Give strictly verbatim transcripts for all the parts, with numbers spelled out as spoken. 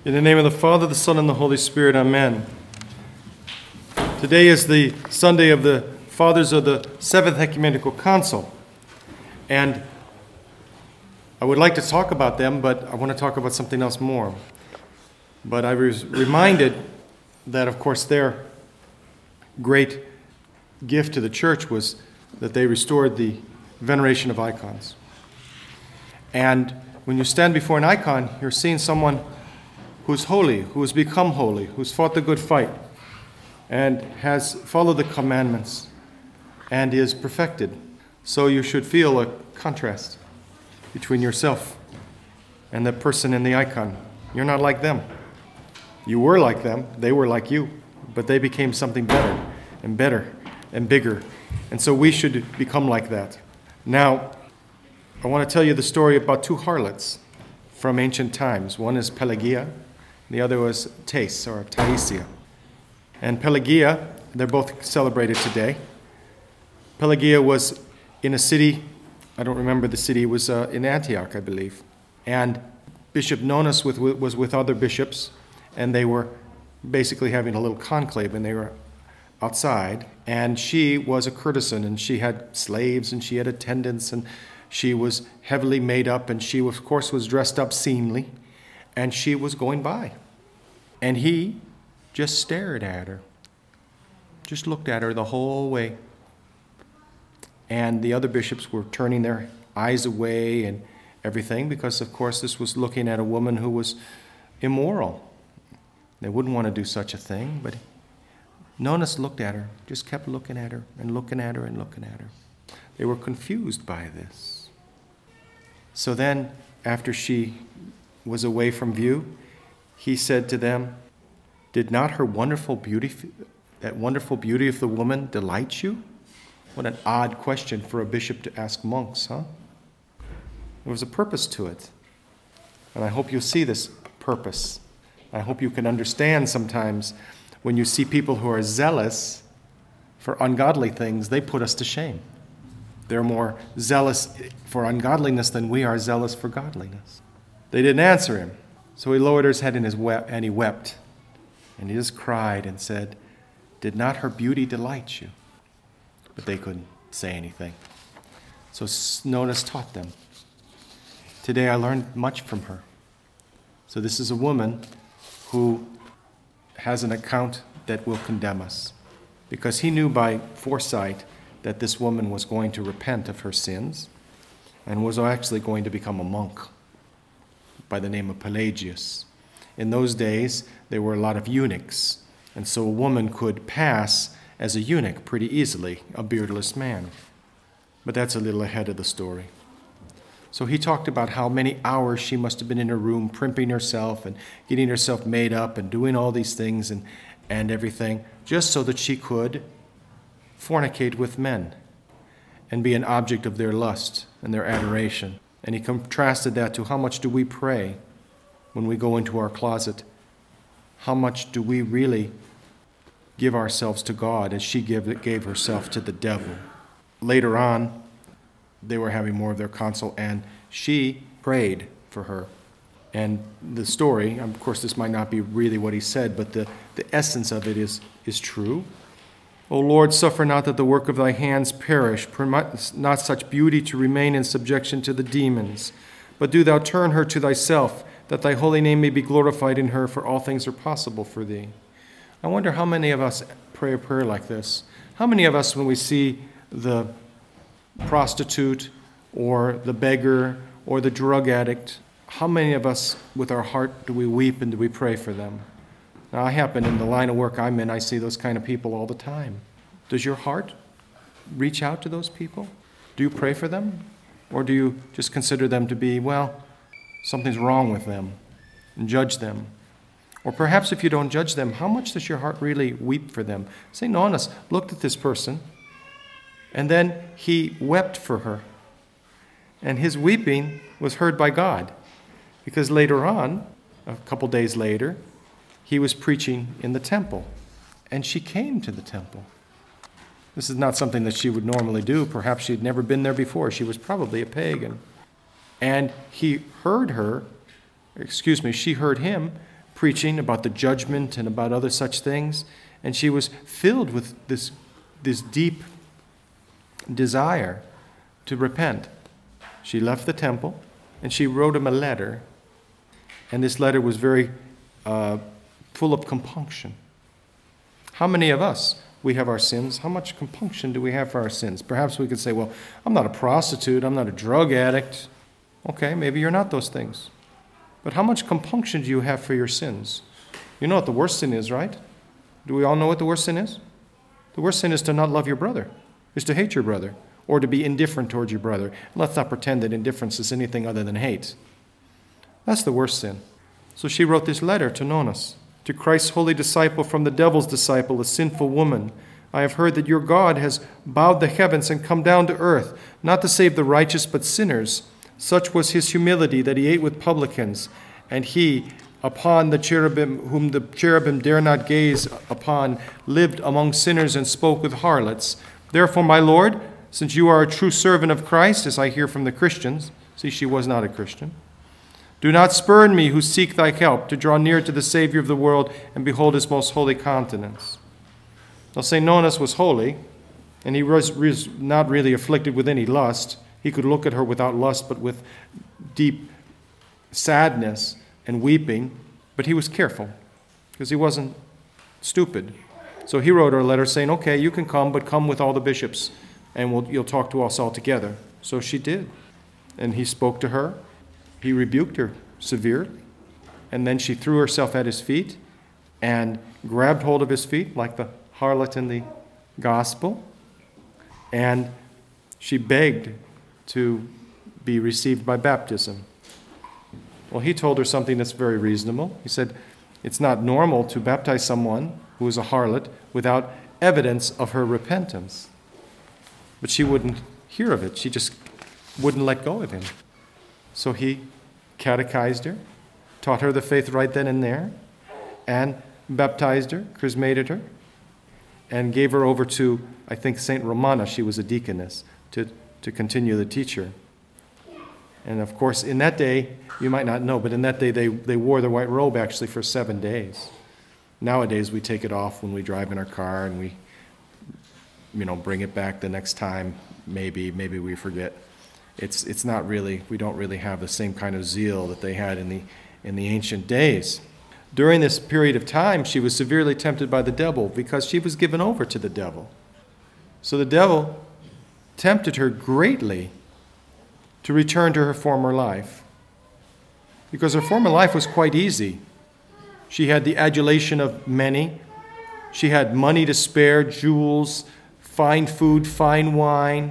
In the name of the Father, the Son, and the Holy Spirit, amen. Today is the Sunday of the Fathers of the Seventh Ecumenical Council. And I would like to talk about them, but I want to talk about something else more. But I was reminded that, of course, their great gift to the church was that they restored the veneration of icons. And when you stand before an icon, you're seeing someone who's holy, who has become holy, who's fought the good fight, and has followed the commandments, and is perfected. So you should feel a contrast between yourself and the person in the icon. You're not like them. You were like them, they were like you, but they became something better and better and bigger. And so we should become like that. Now, I want to tell you the story about two harlots from ancient times. One is Pelagia, the other was Thais, or Taisia. And Pelagia, they're both celebrated today. Pelagia was in a city, I don't remember the city, it was uh, in Antioch, I believe. And Bishop Nonus with, was with other bishops, and they were basically having a little conclave, and they were outside. And she was a courtesan, and she had slaves, and she had attendants, and she was heavily made up, and she, of course, was dressed up seemly. And she was going by. And he just stared at her. Just looked at her the whole way. And the other bishops were turning their eyes away and everything because, of course, this was looking at a woman who was immoral. They wouldn't want to do such a thing, but Nonus looked at her, just kept looking at her and looking at her and looking at her. They were confused by this. So then, after she was away from view, he said to them, "Did not her wonderful beauty, that wonderful beauty of the woman delight you?" What an odd question for a bishop to ask monks, huh? There was a purpose to it. And I hope you'll see this purpose. I hope you can understand sometimes when you see people who are zealous for ungodly things, they put us to shame. They're more zealous for ungodliness than we are zealous for godliness. They didn't answer him. So he lowered his head and, his wept, and he wept. And he just cried and said, "Did not her beauty delight you?" But they couldn't say anything. So Nonus taught them. Today I learned much from her. So this is a woman who has an account that will condemn us. Because he knew by foresight that this woman was going to repent of her sins and was actually going to become a monk by the name of Pelagius. In those days, there were a lot of eunuchs, and so a woman could pass as a eunuch pretty easily, a beardless man. But that's a little ahead of the story. So he talked about how many hours she must have been in her room primping herself and getting herself made up and doing all these things and, and everything, just so that she could fornicate with men and be an object of their lust and their adoration. And he contrasted that to how much do we pray when we go into our closet? How much do we really give ourselves to God as she gave, gave herself to the devil? Later on, they were having more of their counsel, and she prayed for her. And the story, of course, this might not be really what he said, but the, the essence of it is, is true. "O Lord, suffer not that the work of thy hands perish. Permit not such beauty to remain in subjection to the demons. But do thou turn her to thyself, that thy holy name may be glorified in her, for all things are possible for thee." I wonder how many of us pray a prayer like this. How many of us, when we see the prostitute or the beggar or the drug addict, how many of us with our heart do we weep and do we pray for them? Now, I happen in the line of work I'm in, I see those kind of people all the time. Does your heart reach out to those people? Do you pray for them? Or do you just consider them to be, well, something's wrong with them and judge them? Or perhaps if you don't judge them, how much does your heart really weep for them? Saint Nonus looked at this person, and then he wept for her. And his weeping was heard by God, because later on, a couple days later, he was preaching in the temple, and she came to the temple. This is not something that she would normally do. Perhaps she had never been there before. She was probably a pagan. And he heard her, excuse me, she heard him preaching about the judgment and about other such things. And she was filled with this, this deep desire to repent. She left the temple and she wrote him a letter. And this letter was very uh, full of compunction. How many of us, we have our sins? How much compunction do we have for our sins? Perhaps we could say, well, I'm not a prostitute. I'm not a drug addict. Okay, maybe you're not those things. But how much compunction do you have for your sins? You know what the worst sin is, right? Do we all know what the worst sin is? The worst sin is to not love your brother, is to hate your brother, or to be indifferent towards your brother. Let's not pretend that indifference is anything other than hate. That's the worst sin. So she wrote this letter to Nonnus. To Christ's holy disciple from the devil's disciple, a sinful woman, I have heard that your God has bowed the heavens and come down to earth, not to save the righteous but sinners. Such was his humility that he ate with publicans, and he, upon the cherubim, whom the cherubim dare not gaze upon, lived among sinners and spoke with harlots. Therefore, my Lord, since you are a true servant of Christ, as I hear from the Christians, see, she was not a Christian, do not spurn me who seek thy help to draw near to the Savior of the world and behold his most holy countenance. Now, Saint Nonnus was holy, and he was, was not really afflicted with any lust. He could look at her without lust, but with deep sadness and weeping. But he was careful, because he wasn't stupid. So he wrote her a letter saying, okay, you can come, but come with all the bishops, and we'll, you'll talk to us all together. So she did. And he spoke to her. He rebuked her severely, and then she threw herself at his feet and grabbed hold of his feet like the harlot in the gospel, and she begged to be received by baptism. Well, he told her something that's very reasonable. He said, it's not normal to baptize someone who is a harlot without evidence of her repentance. But she wouldn't hear of it. She just wouldn't let go of him. So he catechized her, taught her the faith right then and there, and baptized her, chrismated her, and gave her over to, I think, Saint Romana. She was a deaconess, to, to continue the teacher. And of course, in that day, you might not know, but in that day they, they wore the white robe actually for seven days. Nowadays, we take it off when we drive in our car and we, you know, bring it back the next time. Maybe, maybe we forget. It's it's not really, we don't really have the same kind of zeal that they had in the in the ancient days. During this period of time, she was severely tempted by the devil because she was given over to the devil. So the devil tempted her greatly to return to her former life, because her former life was quite easy. She had the adulation of many. She had money to spare, jewels, fine food, fine wine.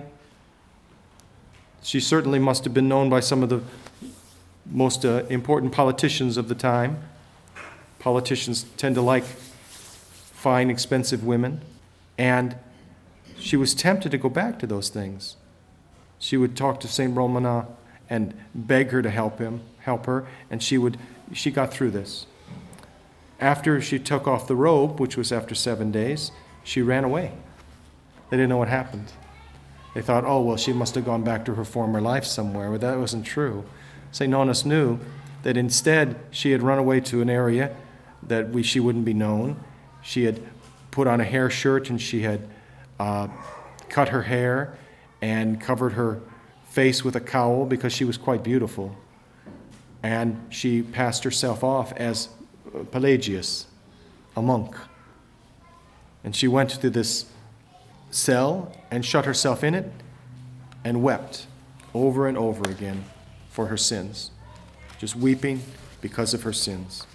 She certainly must have been known by some of the most uh, important politicians of the time. Politicians tend to like fine, expensive women. And she was tempted to go back to those things. She would talk to Saint Romana and beg her to help him, help her, and she would. She got through this. After she took off the robe, which was after seven days, she ran away. They didn't know what happened. They thought, oh, well, she must have gone back to her former life somewhere, but that wasn't true. Saint Nonnus knew that instead she had run away to an area that we, she wouldn't be known. She had put on a hair shirt and she had uh, cut her hair and covered her face with a cowl because she was quite beautiful. And she passed herself off as Pelagius, a monk. And she went to this cell and shut herself in it and wept over and over again for her sins, just weeping because of her sins.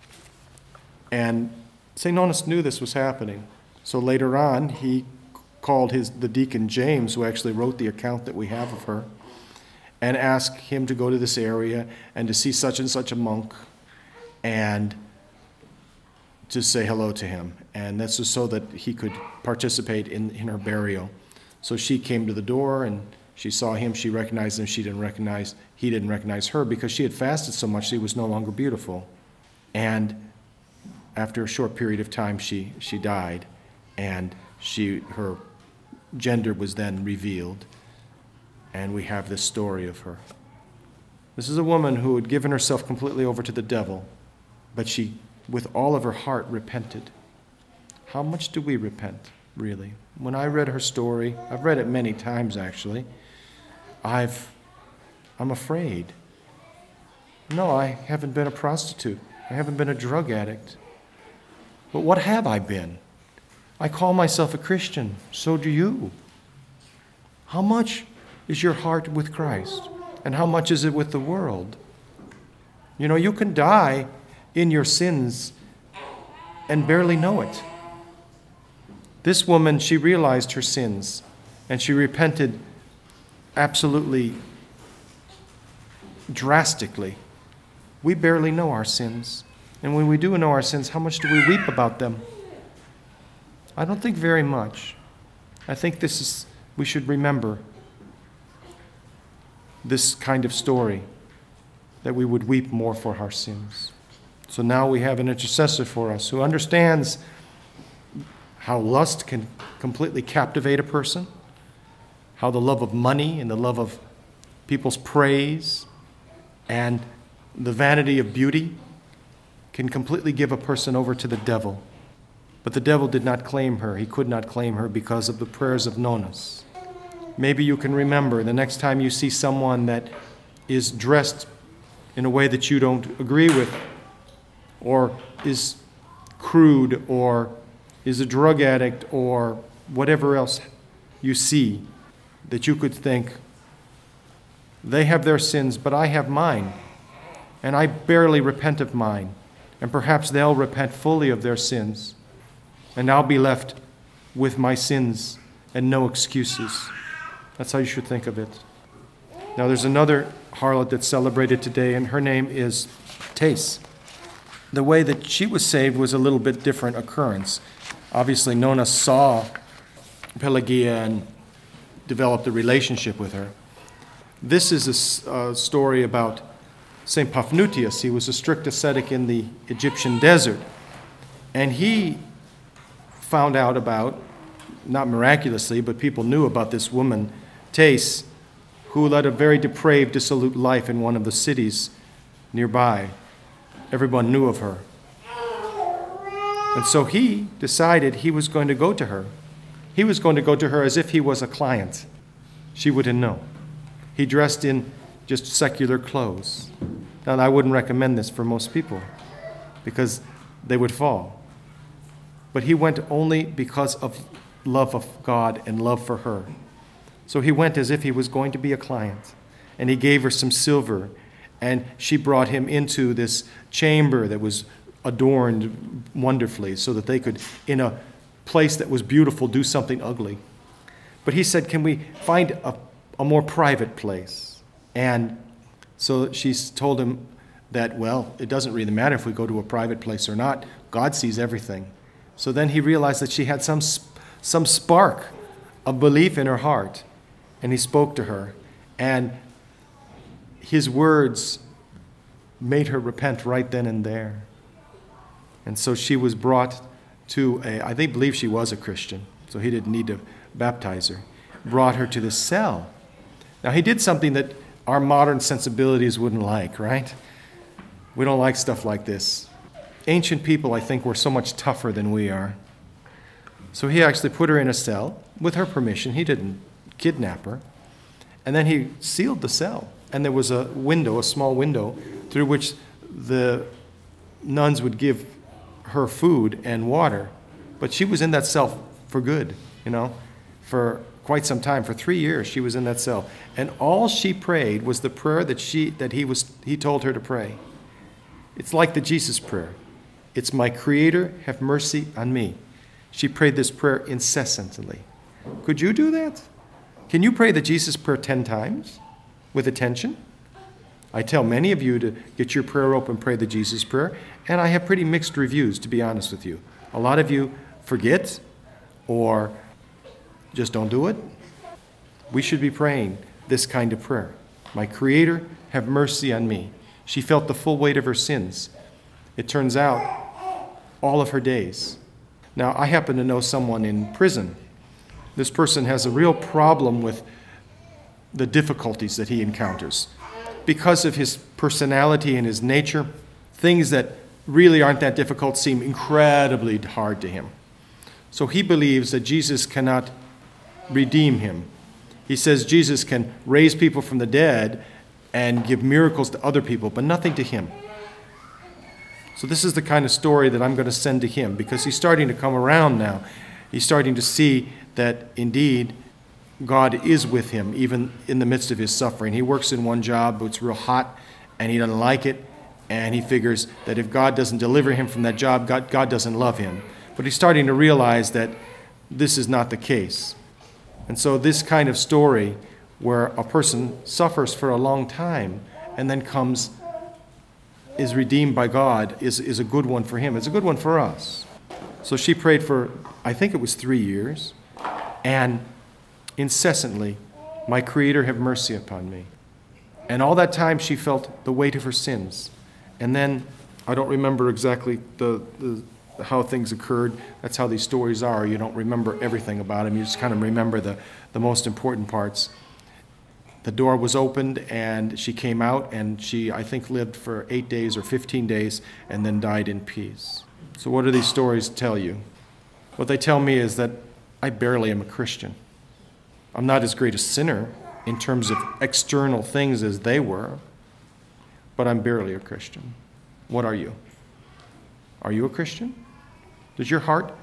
And Saint Nonnus knew this was happening. So later on, he called his the deacon James, who actually wrote the account that we have of her, and asked him to go to this area and to see such and such a monk and to say hello to him. And that's just so that he could participate in, in her burial. So she came to the door and she saw him, she recognized him, she didn't recognize, he didn't recognize her because she had fasted so much she was no longer beautiful. And after a short period of time she, she died, and she her gender was then revealed. And we have this story of her. This is a woman who had given herself completely over to the devil, but she with all of her heart, repented. How much do we repent, really? When I read her story, I've read it many times actually, I've, I'm afraid. No, I haven't been a prostitute. I haven't been a drug addict. But what have I been? I call myself a Christian. So do you. How much is your heart with Christ? And how much is it with the world? You know, you can die in your sins and barely know it. This woman, she realized her sins, and she repented absolutely drastically. We barely know our sins. And when we do know our sins, how much do we weep about them? I don't think very much. I think this is, we should remember this kind of story, that we would weep more for our sins. So now we have an intercessor for us who understands how lust can completely captivate a person, how the love of money and the love of people's praise and the vanity of beauty can completely give a person over to the devil. But the devil did not claim her. He could not claim her because of the prayers of Nonnus. Maybe you can remember the next time you see someone that is dressed in a way that you don't agree with, or is crude, or is a drug addict, or whatever else you see, that you could think, they have their sins, but I have mine, and I barely repent of mine, and perhaps they'll repent fully of their sins, and I'll be left with my sins and no excuses. That's how you should think of it. Now there's another harlot that's celebrated today, and her name is Thais. The way that she was saved was a little bit different occurrence. Obviously, Nonnus saw Pelagia and developed a relationship with her. This is a, a story about Saint Paphnutius. He was a strict ascetic in the Egyptian desert, and he found out about, not miraculously, but people knew about this woman, Thais, who led a very depraved, dissolute life in one of the cities nearby. Everyone knew of her. And so he decided he was going to go to her. He was going to go to her as if he was a client. She wouldn't know. He dressed in just secular clothes. Now, I wouldn't recommend this for most people because they would fall. But he went only because of love of God and love for her. So he went as if he was going to be a client. And he gave her some silver. And she brought him into this chamber that was adorned wonderfully so that they could, in a place that was beautiful, do something ugly. But he said, can we find a, a more private place? And so she told him that, well, it doesn't really matter if we go to a private place or not. God sees everything. So then he realized that she had some some spark of belief in her heart. And he spoke to her. And his words made her repent right then and there. And so she was brought to a, I think, believe she was a Christian, so he didn't need to baptize her, brought her to the cell. Now, he did something that our modern sensibilities wouldn't like, right? We don't like stuff like this. Ancient people, I think, were so much tougher than we are. So he actually put her in a cell with her permission. He didn't kidnap her. And then he sealed the cell. And there was a window, a small window, through which the nuns would give her food and water. But she was in that cell for good, you know, for quite some time. For three years she was in that cell. And all she prayed was the prayer that she that he was he told her to pray. It's like the Jesus prayer. It's, my Creator, have mercy on me. She prayed this prayer incessantly. Could you do that? Can you pray the Jesus prayer ten times with attention? I tell many of you to get your prayer open, pray the Jesus prayer, and I have pretty mixed reviews, to be honest with you. A lot of you forget or just don't do it. We should be praying this kind of prayer. My Creator, have mercy on me. She felt the full weight of her sins. It turns out, all of her days. Now, I happen to know someone in prison. This person has a real problem with the difficulties that he encounters. Because of his personality and his nature, things that really aren't that difficult seem incredibly hard to him. So he believes that Jesus cannot redeem him. He says Jesus can raise people from the dead and give miracles to other people, but nothing to him. So this is the kind of story that I'm going to send to him, because he's starting to come around now. He's starting to see that indeed God is with him, even in the midst of his suffering. He works in one job, but it's real hot, and he doesn't like it, and he figures that if God doesn't deliver him from that job, God, God doesn't love him. But he's starting to realize that this is not the case. And so this kind of story where a person suffers for a long time and then comes, is redeemed by God, is, is a good one for him. It's a good one for us. So she prayed for, I think it was three years, and incessantly, my Creator, have mercy upon me. And all that time she felt the weight of her sins. And then, I don't remember exactly the, the how things occurred. That's how these stories are. You don't remember everything about them. You just kind of remember the, the most important parts. The door was opened, and she came out, and she, I think, lived for eight days or fifteen days, and then died in peace. So what do these stories tell you? What they tell me is that I barely am a Christian. I'm not as great a sinner in terms of external things as they were, but I'm barely a Christian. What are you? Are you a Christian? Does your heart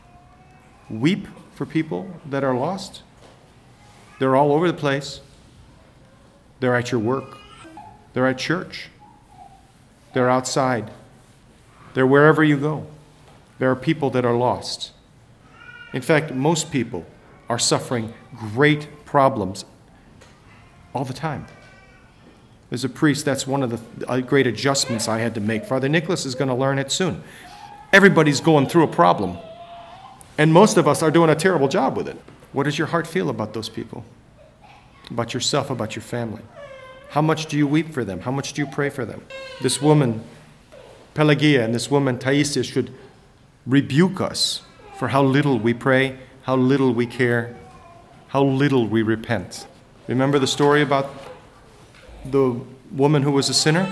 weep for people that are lost? They're all over the place. They're at your work. They're at church. They're outside. They're wherever you go. There are people that are lost. In fact, most people are suffering great problems all the time. As a priest, that's one of the great adjustments I had to make. Father Nicholas is going to learn it soon. Everybody's going through a problem, and most of us are doing a terrible job with it. What does your heart feel about those people? About yourself, about your family? How much do you weep for them? How much do you pray for them? This woman, Pelagia, and this woman, Taisia, should rebuke us for how little we pray, how little we care, how little we repent. Remember the story about the woman who was a sinner?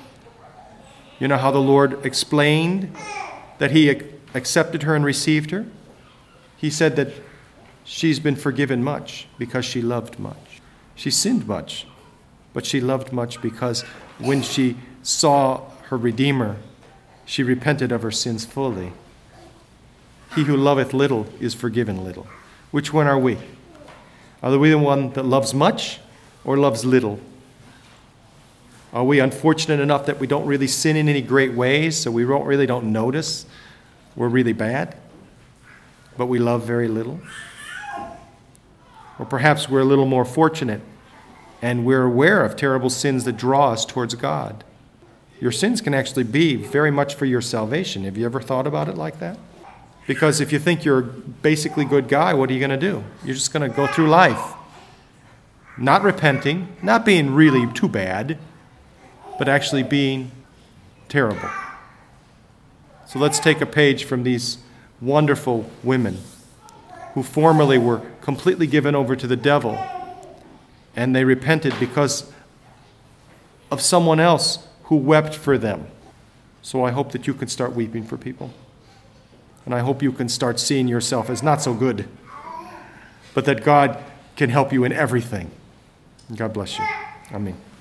You know how the Lord explained that he accepted her and received her? He said that she's been forgiven much because she loved much. She sinned much, but she loved much because when she saw her Redeemer, she repented of her sins fully. He who loveth little is forgiven little. Which one are we? Are we the one that loves much or loves little? Are we unfortunate enough that we don't really sin in any great ways, so we don't, really don't notice we're really bad, but we love very little? Or perhaps we're a little more fortunate and we're aware of terrible sins that draw us towards God. Your sins can actually be very much for your salvation. Have you ever thought about it like that? Because if you think you're a basically good guy, what are you going to do? You're just going to go through life not repenting, not being really too bad, but actually being terrible. So let's take a page from these wonderful women who formerly were completely given over to the devil, and they repented because of someone else who wept for them. So I hope that you can start weeping for people. And I hope you can start seeing yourself as not so good, but that God can help you in everything. God bless you. Amen.